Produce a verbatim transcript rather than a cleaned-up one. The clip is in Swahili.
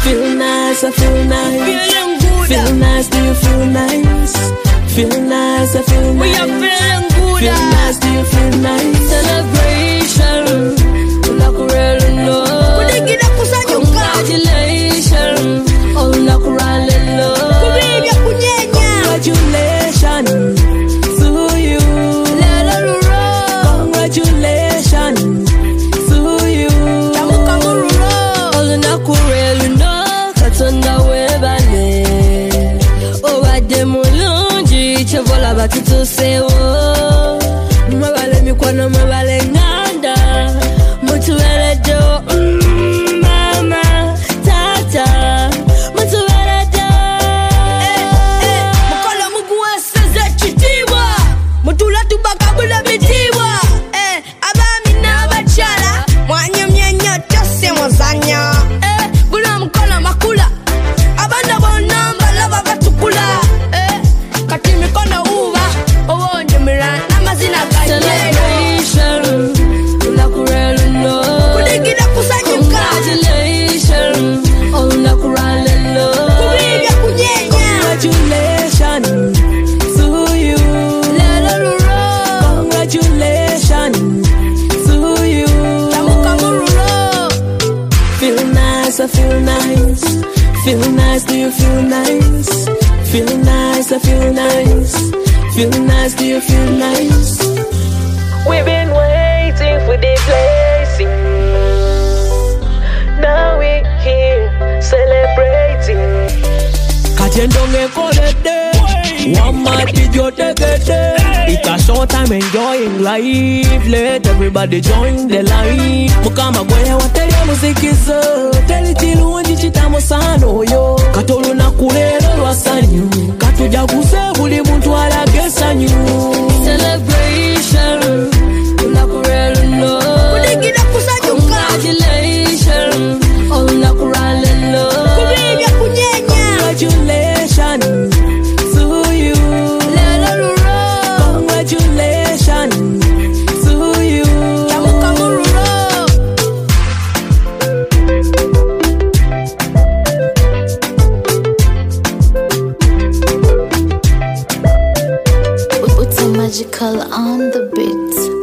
Feel nice, I feel nice. Feeling good. Feel nice, do you feel nice? Feel nice, I feel nice. We are feeling good. Feel nice, do you feel nice? Celebration. Unakurelo. Kudigida kusanyuka. Congratulations. Unakurelo. Kubiga kunyenya. Congratulations to you. Lelo luro. Congratulations to you. Tamuka mururo. Unakurelo no. Katonda webale. Obade mulungi. Chevola batutu sewo. Mabale mikwano mabale nganda. Mutuwele do. Mm, mama. Tata. Mutuwele do. Eh, eh. Mukola muguwa seze chitiwa. Mutula tubakabula bitiwa. Eh, abami na bachala. Mwanya mnyanya tose mwazanya. Eh, gula mukola makula. Abanda bonamba lava batukula. Eh, kati mikono uwa. Owo nyumira na mazina kanye. Celebration. Unakurelo no. Kudigida kusanyuka. Congratulations. Unakurelo. Kubiga kunyenya. Congratulations to you. Lelo luro. Congratulations to you. Tamuka mururo. Feel nice, I feel nice. Feel nice, do you feel nice? Feel nice, I feel nice. Feel nice, do you feel nice? We've been waiting for the blessing. Now we're here celebrating. Kajendonge kolede, wamati jotegede. It's a short time enjoying life. Let everybody join the line. Mukama goya watele musikizo. Teli tilu wanji chitamo sano yo. Katolu na kulelo lwasanyu. Katuja kuse buli muntu alage sanyu. Celebration. Unakurelo no. Kudigida kusanyuka. Congratulations. Unakurelo. Kubiga kunyenya. Congratulations to you. Lelo luro. Congratulations to you. Tamuka mururo. It's a magical on the beat.